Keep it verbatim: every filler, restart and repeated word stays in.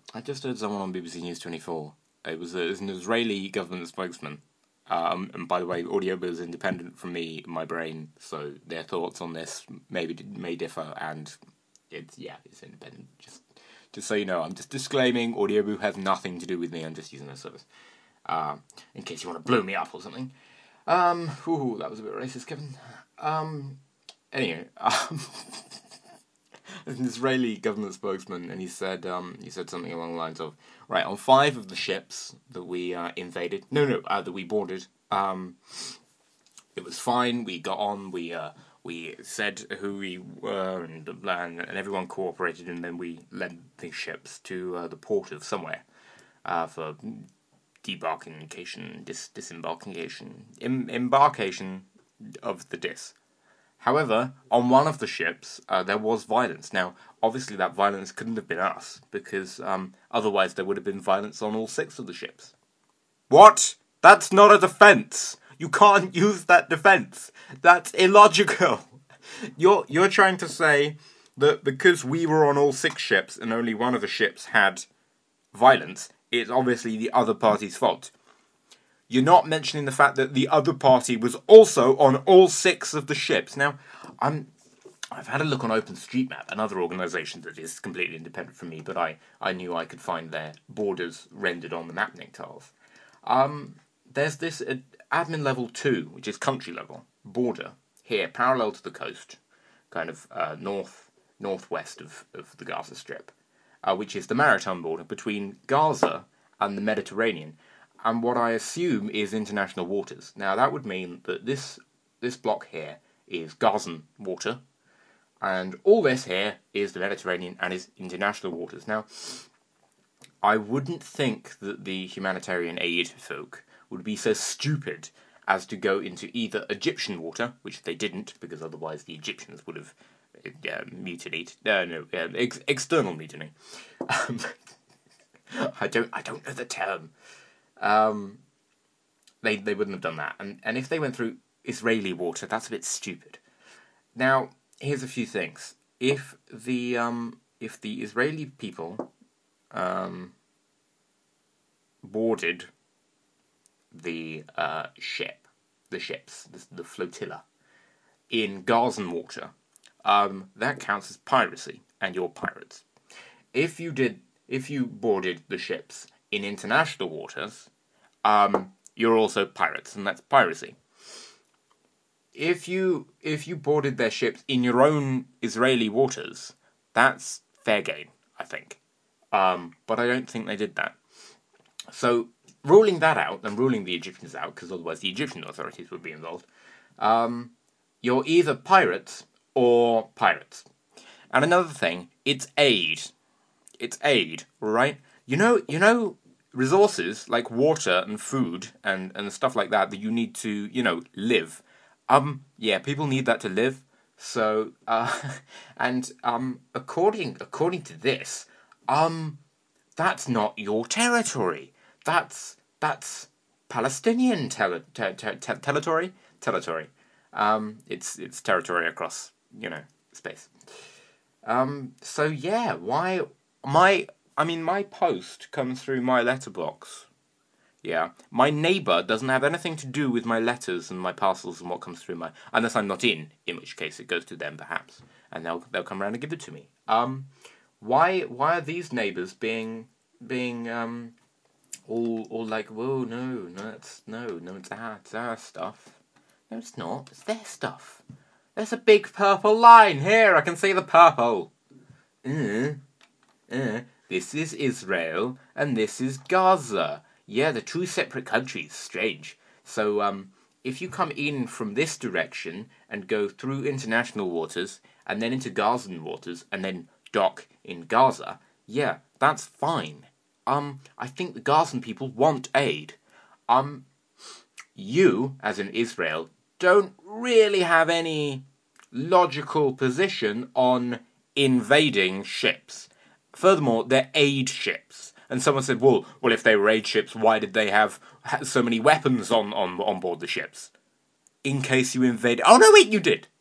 I just heard someone on B B C News twenty-four. It was, a, it was an Israeli government spokesman. Um, and by the way, Audiobook is independent from me, my brain, so their thoughts on this maybe may differ, and it's, yeah, it's independent. Just just so you know, I'm just disclaiming, Audiobook has nothing to do with me, I'm just using their service. Uh, in case you want to blow me up or something. Um, ooh, that was a bit racist, Kevin. Um, anyway, um... an Israeli government spokesman, and he said um, he said something along the lines of, right, on five of the ships that we uh, invaded, no, no, uh, that we boarded, um, it was fine. We got on. We uh, we said who we were, and and, and everyone cooperated, and then we led these ships to uh, the port of somewhere uh, for debarkation, dis disembarkation, em embarkation of the dis. However, on one of the ships, uh, there was violence. Now, obviously that violence couldn't have been us, because um, otherwise there would have been violence on all six of the ships. What? That's not a defense! You can't use that defense! That's illogical! You're, you're trying to say that because we were on all six ships and only one of the ships had violence, it's obviously the other party's fault. You're not mentioning the fact that the other party was also on all six of the ships. Now, I'm, I've had a look on OpenStreetMap, another organisation that is completely independent from me, but I, I knew I could find their borders rendered on the mapnik tiles. Um, there's this uh, admin level two, which is country level, border, here, parallel to the coast, kind of uh, north, northwest of, of the Gaza Strip, uh, which is the maritime border between Gaza and the Mediterranean. And what I assume is international waters. Now, that would mean that this this block here is Gazan water, and all this here is the Mediterranean and is international waters. Now, I wouldn't think that the humanitarian aid folk would be so stupid as to go into either Egyptian water, which they didn't, because otherwise the Egyptians would have uh, mutinied. Uh, no, uh, ex external mutiny. Um, I don't, I don't know the term. Um, they they wouldn't have done that, and and if they went through Israeli water, that's a bit stupid. Now, here's a few things. If the um if the Israeli people um boarded the uh ship, the ships, the, the flotilla in Gazan water, um that counts as piracy, and you're pirates. If you did, if you boarded the ships in international waters, um, you're also pirates, and that's piracy. If you if you boarded their ships in your own Israeli waters, that's fair game, I think. Um, but I don't think they did that. So, ruling that out, and ruling the Egyptians out, because otherwise the Egyptian authorities would be involved, um, you're either pirates or pirates. And another thing, it's aid. It's aid, right? You know, you know, resources like water and food and, and stuff like that that you need to, you know, live. Um, yeah, people need that to live. So, uh, and um, according according to this, um, that's not your territory. That's that's Palestinian ter ter ter ter territory. Territory. Um, it's it's territory across, you know, space. Um, so yeah, why my I mean my post comes through my letterbox. Yeah, my neighbour doesn't have anything to do with my letters and my parcels and what comes through my, unless I'm not in, in which case it goes to them perhaps, and they'll they'll come around and give it to me. Um, why why are these neighbours being being um all all like, whoa, no no it's no no it's our it's our stuff. No, it's not. It's their stuff. There's a big purple line here. I can see the purple. Uh, uh, this is Israel and this is Gaza. Yeah, they're two separate countries. Strange. So, um, if you come in from this direction and go through international waters and then into Gazan waters and then dock in Gaza, yeah, that's fine. Um, I think the Gazan people want aid. Um, you, as in Israel, don't really have any logical position on invading ships. Furthermore, they're aid ships. And someone said, well, well, if they were aid ships, why did they have so many weapons on, on, on board the ships? In case you invaded... Oh, no, wait, you did.